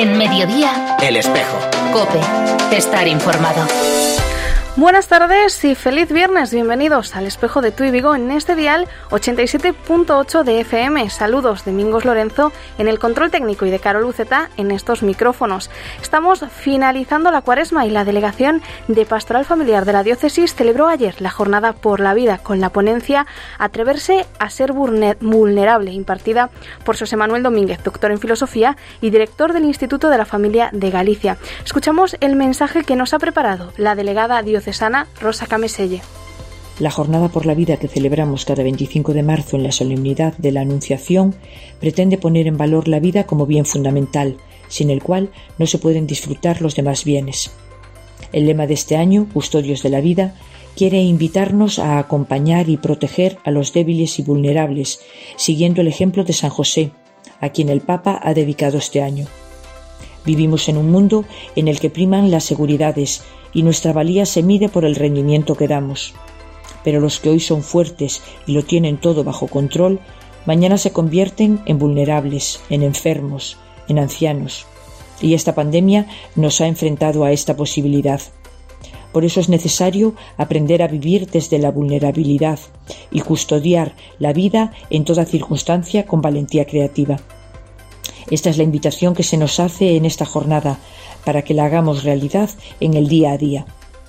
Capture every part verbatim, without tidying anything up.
En Mediodía, El Espejo. COPE. Estar informado. Buenas tardes y feliz viernes. Bienvenidos al Espejo de Tu y Vigo en este dial ochenta y siete punto ocho de F M. Saludos de Mingos Lorenzo en el control técnico y de Carol Uceta en estos micrófonos. Estamos finalizando la cuaresma y la Delegación de Pastoral Familiar de la Diócesis celebró ayer la Jornada por la Vida con la ponencia Atreverse a ser vulnerable, impartida por José Manuel Domínguez, doctor en Filosofía y director del Instituto de la Familia de Galicia. Escuchamos el mensaje que nos ha preparado la delegada diocesana Rosa Cameselle. La Jornada por la Vida que celebramos cada veinticinco de marzo en la solemnidad de la Anunciación pretende poner en valor la vida como bien fundamental, sin el cual no se pueden disfrutar los demás bienes. El lema de este año, Custodios de la Vida, quiere invitarnos a acompañar y proteger a los débiles y vulnerables, siguiendo el ejemplo de San José, a quien el Papa ha dedicado este año. Vivimos en un mundo en el que priman las seguridades y nuestra valía se mide por el rendimiento que damos. Pero los que hoy son fuertes y lo tienen todo bajo control, mañana se convierten en vulnerables, en enfermos, en ancianos. Y esta pandemia nos ha enfrentado a esta posibilidad. Por eso es necesario aprender a vivir desde la vulnerabilidad y custodiar la vida en toda circunstancia con valentía creativa. Esta es la invitación que se nos hace en esta jornada, para que la hagamos realidad en el día a día.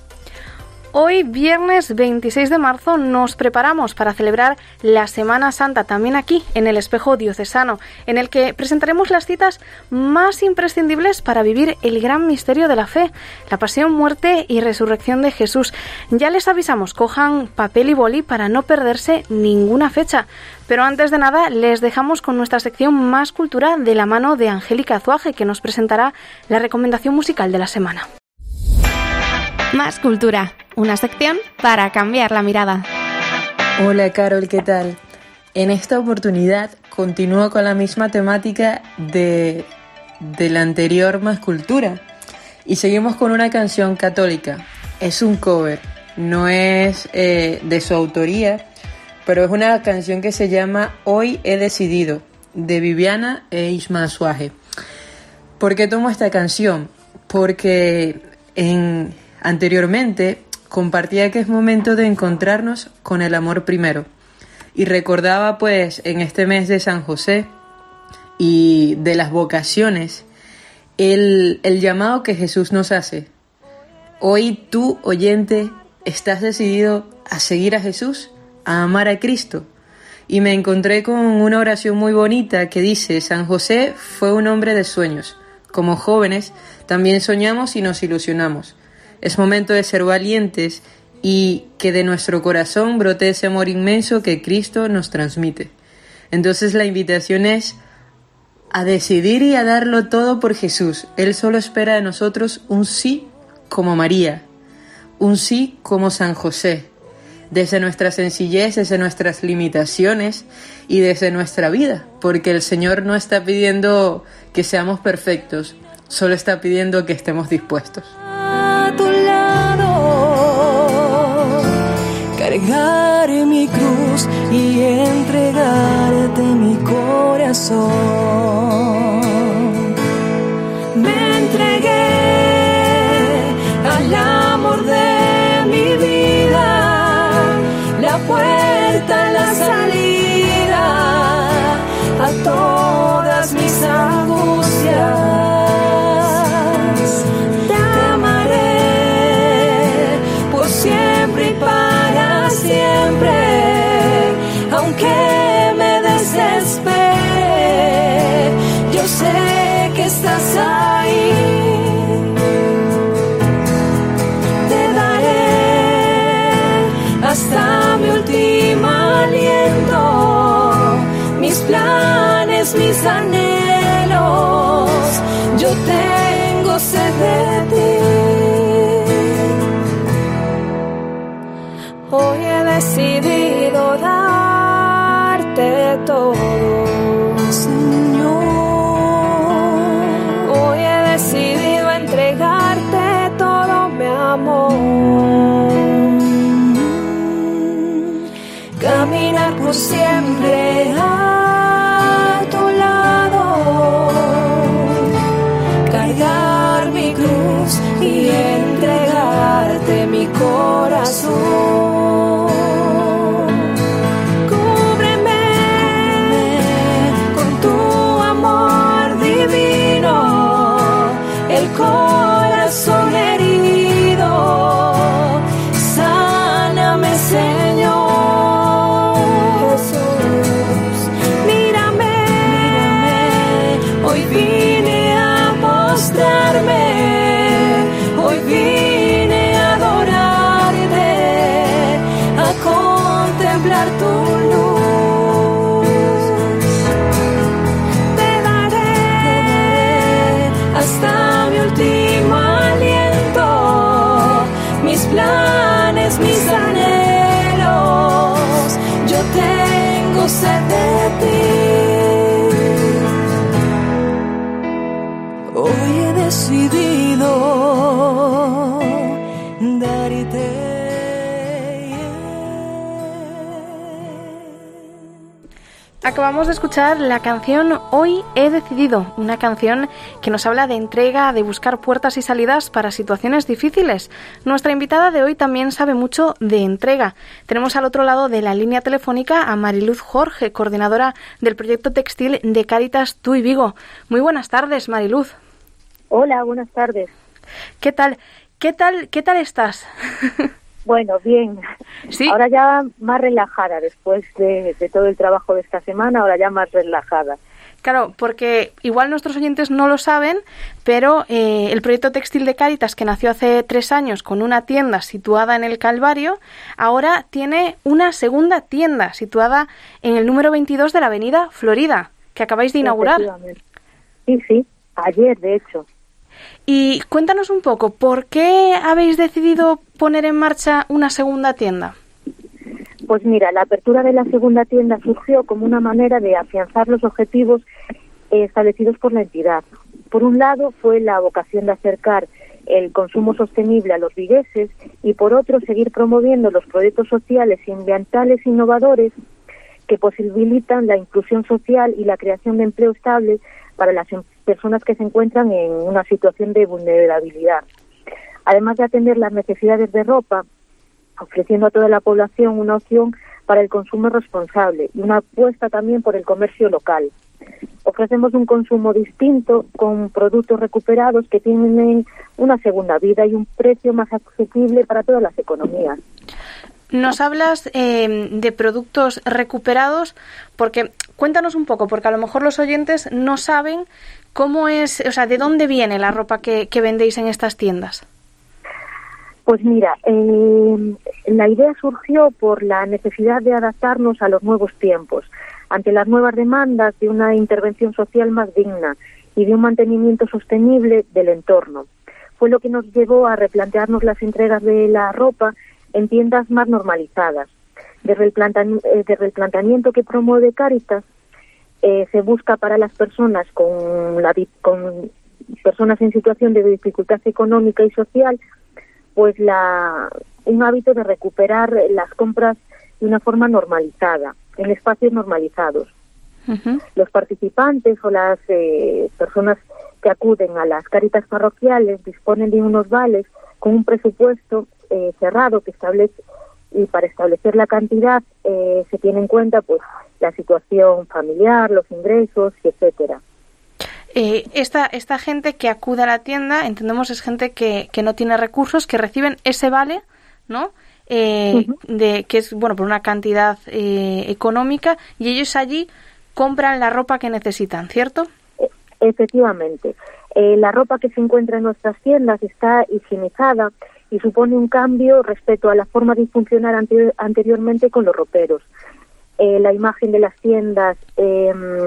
Hoy, viernes veintiséis de marzo, nos preparamos para celebrar la Semana Santa, también aquí, en el Espejo Diocesano, en el que presentaremos las citas más imprescindibles para vivir el gran misterio de la fe, la pasión, muerte y resurrección de Jesús. Ya les avisamos, cojan papel y boli para no perderse ninguna fecha. Pero antes de nada, les dejamos con nuestra sección Más Cultura de la mano de Angélica Azuaje, que nos presentará la recomendación musical de la semana. Más Cultura, una sección para cambiar la mirada. Hola Carol, ¿qué tal? En esta oportunidad continúo con la misma temática de, de la anterior Más Cultura y seguimos con una canción católica. Es un cover, no es eh, de su autoría, pero es una canción que se llama Hoy he decidido, de Viviana e Isma Azuaje. ¿Por qué tomo esta canción? Porque en, anteriormente compartía que es momento de encontrarnos con el amor primero. Y recordaba pues en este mes de San José y de las vocaciones, el, el llamado que Jesús nos hace. Hoy tú, oyente, ¿estás decidido a seguir a Jesús? A amar a Cristo. Y me encontré con una oración muy bonita que dice: San José fue un hombre de sueños. Como jóvenes también soñamos y nos ilusionamos. Es momento de ser valientes y que de nuestro corazón brote ese amor inmenso que Cristo nos transmite. Entonces la invitación es a decidir y a darlo todo por Jesús. Él solo espera de nosotros un sí como María, un sí como San José. Desde nuestra sencillez, desde nuestras limitaciones y desde nuestra vida, porque el Señor no está pidiendo que seamos perfectos, solo está pidiendo que estemos dispuestos. A tu lado, cargar mi cruz y entregarte mi corazón. Me entregué al amor de mi vida, la puerta, la salida a todas mis angustias. Te amaré por siempre y para siempre, aunque me desespere, yo sé que estás ahí. Te daré hasta mi último aliento, mis planes, mis anhelos, yo tengo sed de ti. Hoy he decidido darte todo, Señor. Hoy he decidido entregarte todo mi amor. Caminar por siempre a tu lado, Acabamos de escuchar la canción Hoy he decidido, una canción que nos habla de entrega, de buscar puertas y salidas para situaciones difíciles. Nuestra invitada de hoy también sabe mucho de entrega. Tenemos al otro lado de la línea telefónica a Mariluz Jorge, coordinadora del proyecto textil de Cáritas Tui Vigo. Muy buenas tardes, Mariluz. Hola, buenas tardes. ¿Qué tal? ¿Qué tal? ¿Qué tal estás? Bueno, bien. ¿Sí? Ahora ya más relajada después de, de todo el trabajo de esta semana, ahora ya más relajada. Claro, porque igual nuestros oyentes no lo saben, pero eh, el proyecto textil de Cáritas, que nació hace tres años con una tienda situada en el Calvario, ahora tiene una segunda tienda situada en el número veintidós de la avenida Florida, que acabáis de inaugurar. Sí, sí, ayer de hecho. Y cuéntanos un poco, ¿por qué habéis decidido poner en marcha una segunda tienda? Pues mira, la apertura de la segunda tienda surgió como una manera de afianzar los objetivos eh, establecidos por la entidad. Por un lado fue la vocación de acercar el consumo sostenible a los vigueses y por otro seguir promoviendo los proyectos sociales y ambientales innovadores que posibilitan la inclusión social y la creación de empleo estable para las personas que se encuentran en una situación de vulnerabilidad. Además de atender las necesidades de ropa, ofreciendo a toda la población una opción para el consumo responsable y una apuesta también por el comercio local. Ofrecemos un consumo distinto con productos recuperados que tienen una segunda vida y un precio más asequible para todas las economías. Nos hablas eh, de productos recuperados, porque cuéntanos un poco, porque a lo mejor los oyentes no saben cómo es, o sea, de dónde viene la ropa que, que vendéis en estas tiendas. Pues mira, eh, la idea surgió por la necesidad de adaptarnos a los nuevos tiempos, ante las nuevas demandas de una intervención social más digna y de un mantenimiento sostenible del entorno. Fue lo que nos llevó a replantearnos las entregas de la ropa en tiendas más normalizadas. Desde el, plantan- eh, desde el planteamiento que promueve Cáritas, eh, se busca para las personas con, la, con personas en situación de dificultad económica y social, pues la, un hábito de recuperar las compras de una forma normalizada, en espacios normalizados. Uh-huh. Los participantes o las eh, personas que acuden a las Cáritas parroquiales disponen de unos vales con un presupuesto eh, cerrado que establece, y para establecer la cantidad eh, se tiene en cuenta pues la situación familiar, los ingresos, etcétera. Eh, esta esta gente que acude a la tienda, entendemos, es gente que, que no tiene recursos, que reciben ese vale, ¿no? Eh, uh-huh. de que es bueno por una cantidad eh, económica, y ellos allí compran la ropa que necesitan, ¿cierto? Efectivamente. Eh, la ropa que se encuentra en nuestras tiendas está higienizada y supone un cambio respecto a la forma de funcionar ante- anteriormente con los roperos. Eh, la imagen de las tiendas eh,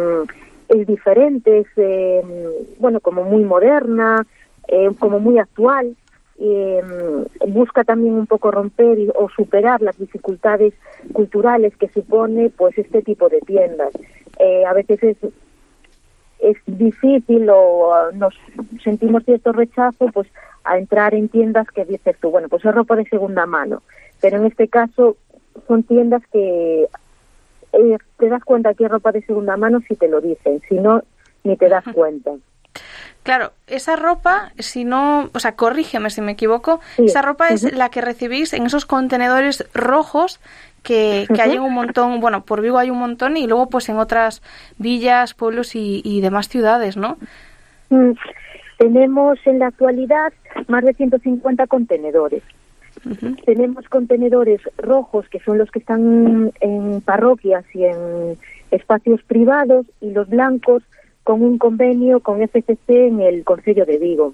es diferente, es eh, bueno como muy moderna, eh, como muy actual. Eh, busca también un poco romper y, o superar las dificultades culturales que supone pues este tipo de tiendas. Eh, a veces es es difícil o uh, nos sentimos cierto rechazo pues a entrar en tiendas que dices tú, bueno, pues es ropa de segunda mano, pero en este caso son tiendas que eh, te das cuenta que es ropa de segunda mano si te lo dicen, si no, ni te das cuenta. Claro, esa ropa, si no, o sea, corrígeme si me equivoco, sí. Esa ropa es uh-huh. la que recibís en esos contenedores rojos que, que uh-huh. hay en un montón, bueno, por Vigo hay un montón y luego pues en otras villas, pueblos y, y demás ciudades, ¿no? Mm. Tenemos en la actualidad más de ciento cincuenta contenedores. Uh-huh. Tenemos contenedores rojos, que son los que están en parroquias y en espacios privados, y los blancos con un convenio con F C C en el Concello de Vigo.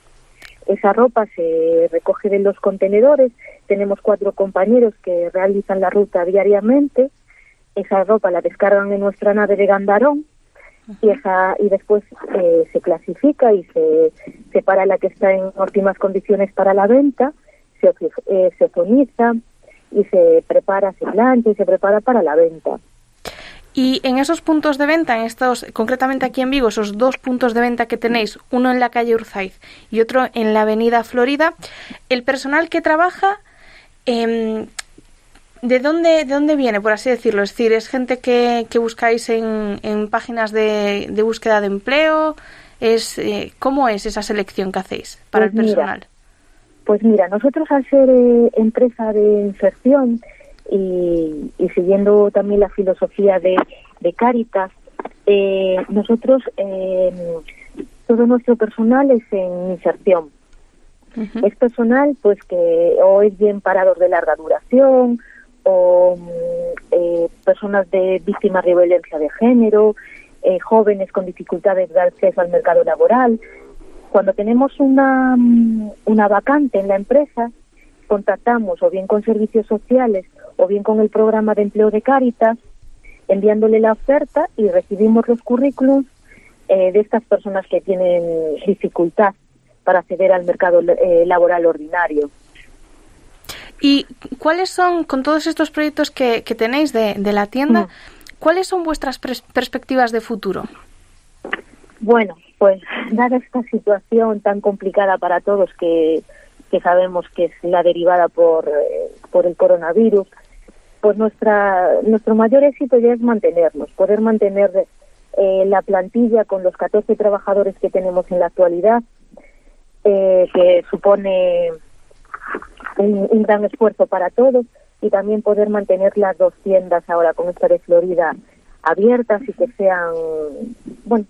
Esa ropa se recoge de los contenedores, tenemos cuatro compañeros que realizan la ruta diariamente, esa ropa la descargan en nuestra nave de Gandarón, y esa y después eh, se clasifica y se separa la que está en óptimas condiciones para la venta, se, eh, se ozoniza y se prepara, se plancha y se prepara para la venta. Y en esos puntos de venta, en estos, concretamente aquí en Vigo, esos dos puntos de venta que tenéis, uno en la calle Urzaiz y otro en la avenida Florida, el personal que trabaja, eh, ¿De dónde, de dónde viene, por así decirlo? Es decir, ¿es gente que, que buscáis en, en páginas de, de búsqueda de empleo? Es eh, ¿Cómo es esa selección que hacéis para pues el personal? Mira, pues mira, nosotros al ser eh, empresa de inserción y, y siguiendo también la filosofía de, de Cáritas, eh, nosotros eh, todo nuestro personal es en inserción. Uh-huh. Es personal pues que o es bien parados de larga duración o eh, personas de víctimas de violencia de género, eh, jóvenes con dificultades de acceso al mercado laboral. Cuando tenemos una, una vacante en la empresa, contactamos o bien con servicios sociales o bien con el programa de empleo de Cáritas, enviándole la oferta y recibimos los currículums eh, de estas personas que tienen dificultad para acceder al mercado eh, laboral ordinario. ¿Y cuáles son, con todos estos proyectos que, que tenéis de, de la tienda, mm. cuáles son vuestras pres- perspectivas de futuro? Bueno, pues dada esta situación tan complicada para todos que, que sabemos que es la derivada por, eh, por el coronavirus, pues nuestra nuestro mayor éxito ya es mantenernos, poder mantener eh, la plantilla con los catorce trabajadores que tenemos en la actualidad, eh, que supone Un, un gran esfuerzo para todos, y también poder mantener las dos tiendas ahora con esta de Florida abiertas y que sean, bueno,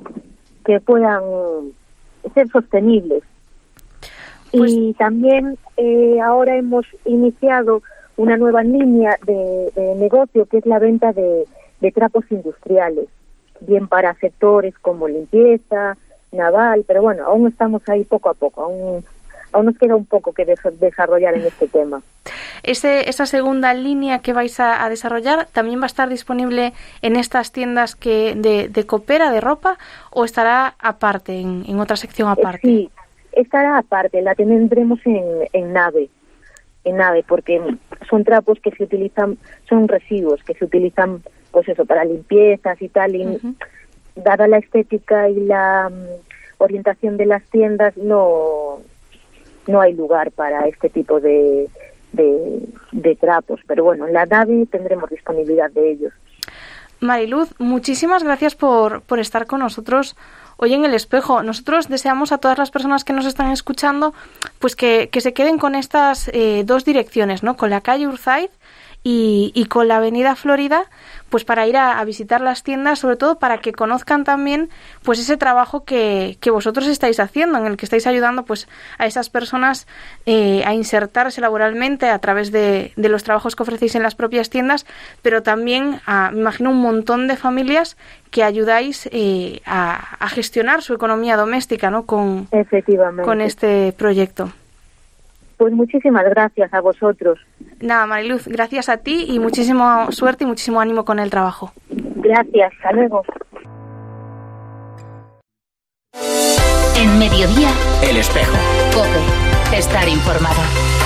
que puedan ser sostenibles. Pues... Y también eh, ahora hemos iniciado una nueva línea de, de negocio que es la venta de, de trapos industriales, bien para sectores como limpieza, naval, pero bueno, aún estamos ahí poco a poco, aún Aún nos queda un poco que des- desarrollar en este tema. Ese, esa segunda línea que vais a, a desarrollar también va a estar disponible en estas tiendas que de, de Coopera, de ropa, o estará aparte, en, en otra sección aparte. Sí, estará aparte, la tendremos en, en nave, en nave, porque son trapos que se utilizan, son residuos que se utilizan, pues eso, para limpiezas y tal, y uh-huh. dada la estética y la um, orientación de las tiendas, no... no hay lugar para este tipo de, de, de trapos, pero bueno, en la nave tendremos disponibilidad de ellos. Mariluz, muchísimas gracias por, por estar con nosotros hoy en El Espejo. Nosotros deseamos a todas las personas que nos están escuchando pues que, que se queden con estas eh, dos direcciones, ¿no? Con la calle Urzáiz y, y con la avenida Florida, pues para ir a, a visitar las tiendas, sobre todo para que conozcan también pues ese trabajo que, que vosotros estáis haciendo, en el que estáis ayudando pues a esas personas eh, a insertarse laboralmente a través de, de los trabajos que ofrecéis en las propias tiendas, pero también a, me imagino, un montón de familias que ayudáis eh, a, a gestionar su economía doméstica, ¿no? Con, Efectivamente. Con este proyecto. Pues muchísimas gracias a vosotros. Nada, Mariluz, gracias a ti y muchísima suerte y muchísimo ánimo con el trabajo. Gracias, hasta luego. En Mediodía, El Espejo. COPE, estar informado.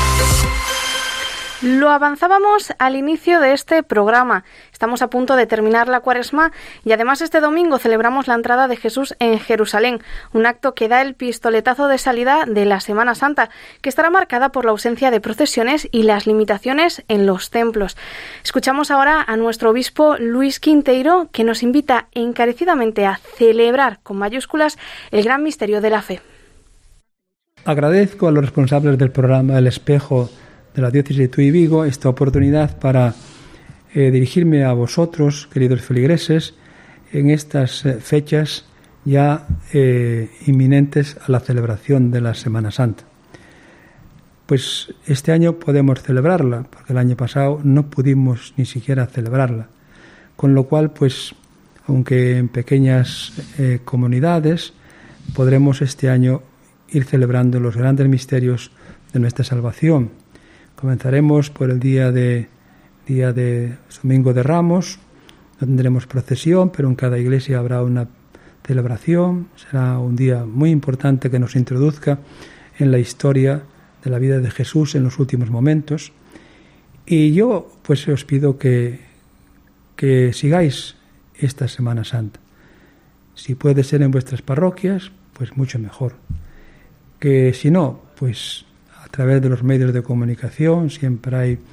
Lo avanzábamos al inicio de este programa. Estamos a punto de terminar la Cuaresma y además este domingo celebramos la entrada de Jesús en Jerusalén, un acto que da el pistoletazo de salida de la Semana Santa, que estará marcada por la ausencia de procesiones y las limitaciones en los templos. Escuchamos ahora a nuestro obispo Luis Quinteiro, que nos invita encarecidamente a celebrar con mayúsculas el gran misterio de la fe. Agradezco a los responsables del programa El Espejo de la Diócesis de Tuy y Vigo esta oportunidad para eh, dirigirme a vosotros, queridos feligreses, en estas eh, fechas ya eh, inminentes a la celebración de la Semana Santa. Pues este año podemos celebrarla, porque el año pasado no pudimos ni siquiera celebrarla, con lo cual, pues, aunque en pequeñas eh, comunidades, podremos este año ir celebrando los grandes misterios de nuestra salvación. Comenzaremos por el día de día de Domingo de Ramos. No tendremos procesión, pero en cada iglesia habrá una celebración. Será un día muy importante que nos introduzca en la historia de la vida de Jesús en los últimos momentos. Y yo pues os pido que, que sigáis esta Semana Santa. Si puede ser en vuestras parroquias, pues mucho mejor. Que si no, pues a través de los medios de comunicación siempre hay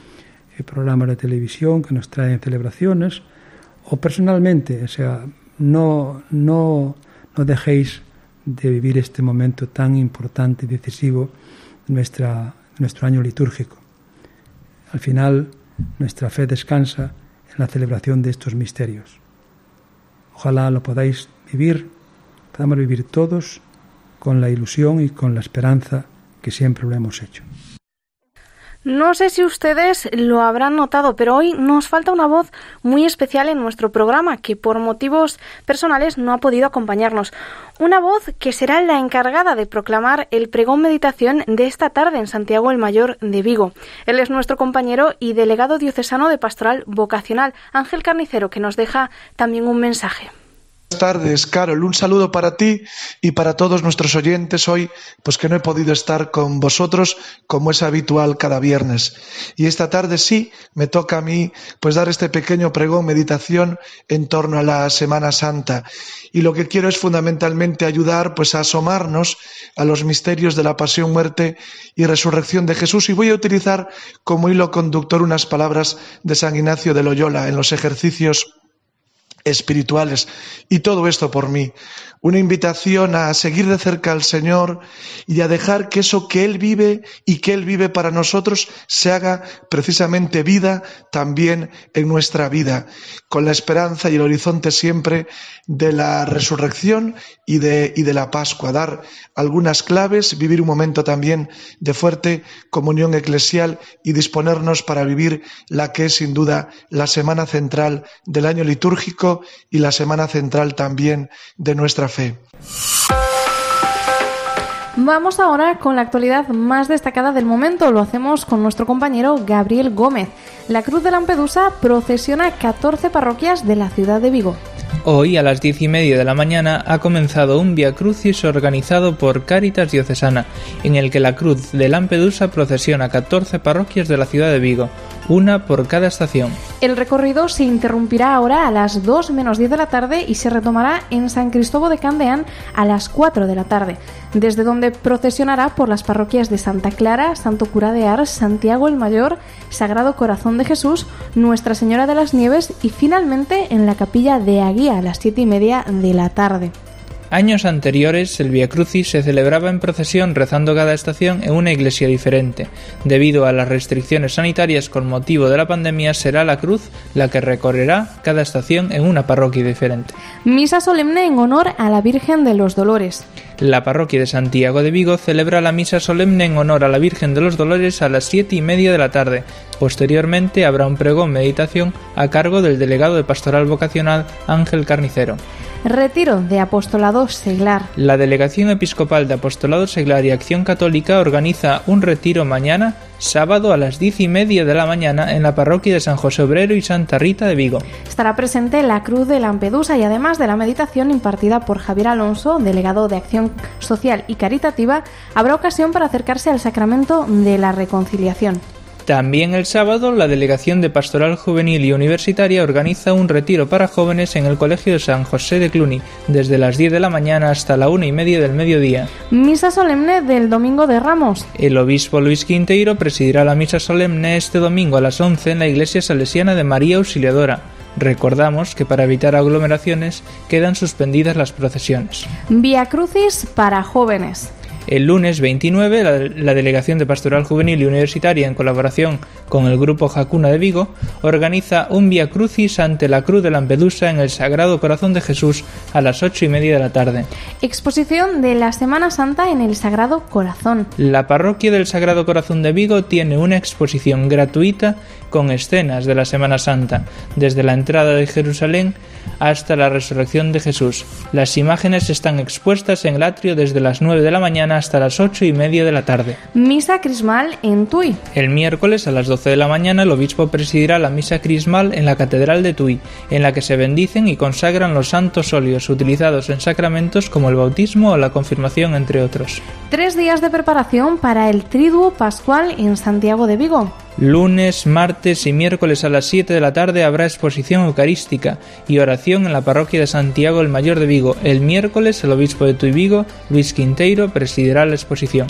eh, programas de televisión que nos traen celebraciones, o personalmente, o sea, no, no, no dejéis de vivir este momento tan importante y decisivo de nuestra, nuestro año litúrgico. Al final, nuestra fe descansa en la celebración de estos misterios. Ojalá lo podáis vivir, podamos vivir todos con la ilusión y con la esperanza que siempre lo hemos hecho. No sé si ustedes lo habrán notado, pero hoy nos falta una voz muy especial en nuestro programa que por motivos personales no ha podido acompañarnos. Una voz que será la encargada de proclamar el pregón meditación de esta tarde en Santiago el Mayor de Vigo. Él es nuestro compañero y delegado diocesano de Pastoral Vocacional, Ángel Carnicero, que nos deja también un mensaje. Buenas tardes, Carol. Un saludo para ti y para todos nuestros oyentes hoy, pues que no he podido estar con vosotros como es habitual cada viernes. Y esta tarde sí me toca a mí pues dar este pequeño pregón, meditación en torno a la Semana Santa. Y lo que quiero es fundamentalmente ayudar pues a asomarnos a los misterios de la pasión, muerte y resurrección de Jesús. Y voy a utilizar como hilo conductor unas palabras de San Ignacio de Loyola en los ejercicios espirituales, y todo esto por mí, una invitación a seguir de cerca al Señor y a dejar que eso que Él vive y que Él vive para nosotros se haga precisamente vida también en nuestra vida, con la esperanza y el horizonte siempre de la resurrección y de, y de la Pascua, dar algunas claves, vivir un momento también de fuerte comunión eclesial y disponernos para vivir la que es sin duda la semana central del año litúrgico y la semana central también de nuestra fe. Vamos ahora con la actualidad más destacada del momento. Lo hacemos con nuestro compañero Gabriel Gómez. La Cruz de Lampedusa procesiona catorce parroquias de la ciudad de Vigo. Hoy, a las diez y media de la mañana, ha comenzado un Via Crucis organizado por Cáritas Diocesana, en el que la Cruz de Lampedusa procesiona catorce parroquias de la ciudad de Vigo, una por cada estación. El recorrido se interrumpirá ahora a las dos menos diez de la tarde y se retomará en San Cristóbal de Candeán a las cuatro de la tarde, desde donde procesionará por las parroquias de Santa Clara, Santo Cura de Ars, Santiago el Mayor, Sagrado Corazón de Jesús, Nuestra Señora de las Nieves y finalmente en la capilla de Aguía a las siete y media de la tarde. Años anteriores, el Via Crucis se celebraba en procesión rezando cada estación en una iglesia diferente. Debido a las restricciones sanitarias con motivo de la pandemia, será la cruz la que recorrerá cada estación en una parroquia diferente. Misa solemne en honor a la Virgen de los Dolores. La parroquia de Santiago de Vigo celebra la misa solemne en honor a la Virgen de los Dolores a las siete y media de la tarde. Posteriormente habrá un pregón meditación a cargo del delegado de Pastoral Vocacional, Ángel Carnicero. Retiro de Apostolado Seglar. La Delegación Episcopal de Apostolado Seglar y Acción Católica organiza un retiro mañana, sábado a las diez y media de la mañana, en la parroquia de San José Obrero y Santa Rita de Vigo. Estará presente la Cruz de Lampedusa y además de la meditación impartida por Javier Alonso, delegado de Acción Social y Caritativa, habrá ocasión para acercarse al sacramento de la reconciliación. También el sábado, la Delegación de Pastoral Juvenil y Universitaria organiza un retiro para jóvenes en el Colegio de San José de Cluny, desde las diez de la mañana hasta la una y media del mediodía. Misa solemne del Domingo de Ramos. El obispo Luis Quinteiro presidirá la misa solemne este domingo a las once en la Iglesia Salesiana de María Auxiliadora. Recordamos que para evitar aglomeraciones quedan suspendidas las procesiones. Via Crucis para jóvenes. El lunes veintinueve, la, la Delegación de Pastoral Juvenil y Universitaria, en colaboración con el Grupo Jacuna de Vigo, organiza un Via Crucis ante la Cruz de Lampedusa en el Sagrado Corazón de Jesús a las ocho y media de la tarde. Exposición de la Semana Santa en el Sagrado Corazón. La Parroquia del Sagrado Corazón de Vigo tiene una exposición gratuita con escenas de la Semana Santa, desde la entrada de Jerusalén hasta la resurrección de Jesús. Las imágenes están expuestas en el atrio desde las nueve de la mañana hasta las ocho y media de la tarde. Misa crismal en Tui. El miércoles a las doce de la mañana el obispo presidirá la misa crismal en la Catedral de Tui, en la que se bendicen y consagran los santos óleos utilizados en sacramentos como el bautismo o la confirmación, entre otros. Tres días de preparación para el Triduo Pascual en Santiago de Vigo. Lunes, martes y miércoles a las siete de la tarde habrá exposición eucarística y oración en la parroquia de Santiago el Mayor de Vigo. El miércoles el obispo de Tui Vigo, Luis Quinteiro, presidirá la exposición.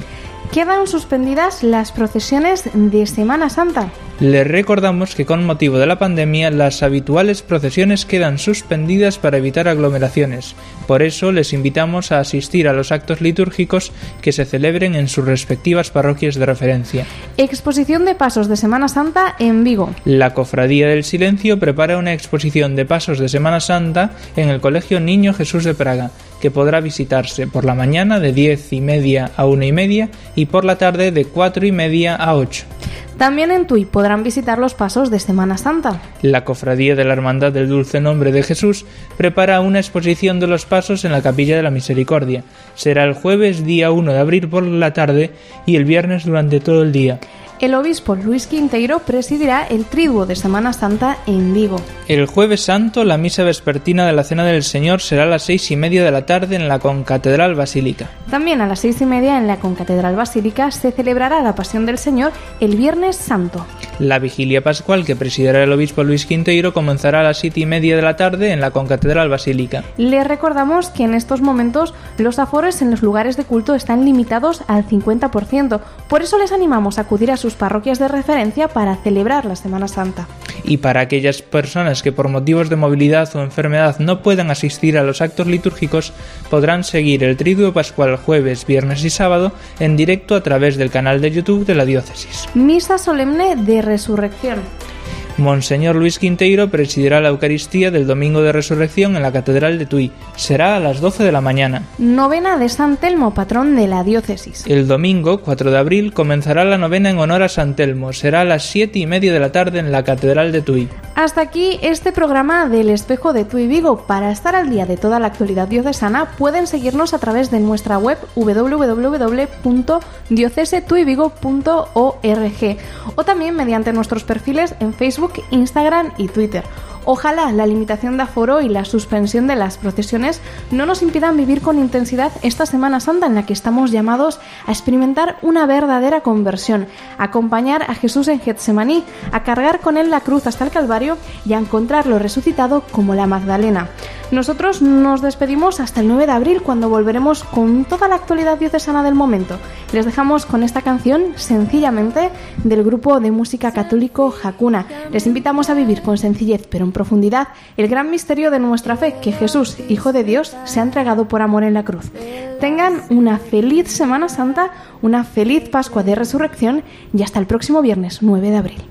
Quedan suspendidas las procesiones de Semana Santa. Les recordamos que con motivo de la pandemia las habituales procesiones quedan suspendidas para evitar aglomeraciones. Por eso les invitamos a asistir a los actos litúrgicos que se celebren en sus respectivas parroquias de referencia. Exposición de pasos de Semana Santa en Vigo. La Cofradía del Silencio prepara una exposición de pasos de Semana Santa en el Colegio Niño Jesús de Praga, que podrá visitarse por la mañana de diez y media a una y media y por la tarde de cuatro y media a ocho. También en Tui podrán visitar los pasos de Semana Santa. La Cofradía de la Hermandad del Dulce Nombre de Jesús prepara una exposición de los pasos en la Capilla de la Misericordia. Será el jueves día uno de abril por la tarde y el viernes durante todo el día. El obispo Luis Quinteiro presidirá el Triduo de Semana Santa en Vigo. El Jueves Santo, la misa vespertina de la Cena del Señor será a las seis y media de la tarde en la Concatedral Basílica. También a las seis y media en la Concatedral Basílica se celebrará la Pasión del Señor el Viernes Santo. La vigilia pascual que presidirá el obispo Luis Quinteiro comenzará a las siete y media de la tarde en la Concatedral Basílica. Les recordamos que en estos momentos los aforos en los lugares de culto están limitados al cincuenta por ciento. Por eso les animamos a acudir a sus parroquias de referencia para celebrar la Semana Santa. Y para aquellas personas que por motivos de movilidad o enfermedad no puedan asistir a los actos litúrgicos, podrán seguir el Triduo Pascual jueves, viernes y sábado en directo a través del canal de YouTube de la diócesis. Misa solemne de Resurrección. Monseñor Luis Quinteiro presidirá la Eucaristía del Domingo de Resurrección en la Catedral de Tui. Será a las doce de la mañana. Novena de San Telmo, patrón de la diócesis. El domingo, cuatro de abril, comenzará la novena en honor a San Telmo. Será a las siete y media de la tarde en la Catedral de Tui. Hasta aquí este programa del Espejo de Tui Vigo. Para estar al día de toda la actualidad diocesana, pueden seguirnos a través de nuestra web doble u doble u doble u punto diocese tui vigo punto org o también mediante nuestros perfiles en Facebook, Instagram y Twitter. Ojalá la limitación de aforo y la suspensión de las procesiones no nos impidan vivir con intensidad esta Semana Santa en la que estamos llamados a experimentar una verdadera conversión, a acompañar a Jesús en Getsemaní, a cargar con él la cruz hasta el Calvario y a encontrarlo resucitado como la Magdalena. Nosotros nos despedimos hasta el nueve de abril, cuando volveremos con toda la actualidad diocesana del momento. Les dejamos con esta canción, sencillamente, del grupo de música católico Hakuna. Les invitamos a vivir con sencillez pero en profundidad el gran misterio de nuestra fe, que Jesús, Hijo de Dios, se ha entregado por amor en la cruz. Tengan una feliz Semana Santa, una feliz Pascua de Resurrección y hasta el próximo viernes nueve de abril.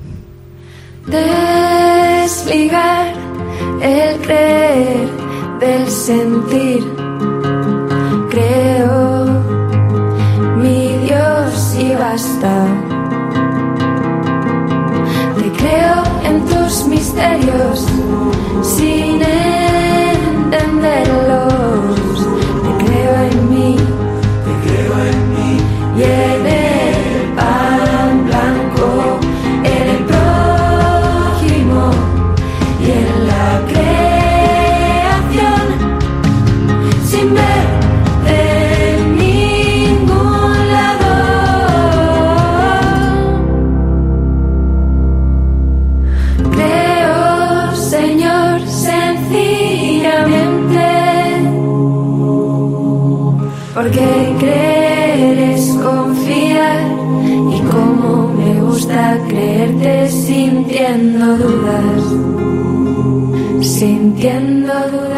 Desligar el creer del sentir. Creo, mi Dios, y basta. Te creo en tus misterios sin entenderlos. Te creo en mí, te creo en mí y en el pan blanco, en el prójimo y en la creación, sin ver de ningún lado. Creo, Señor, sencillamente, porque creer es confiar, y como me gusta creerte sintiendo dudas, sintiendo dudas.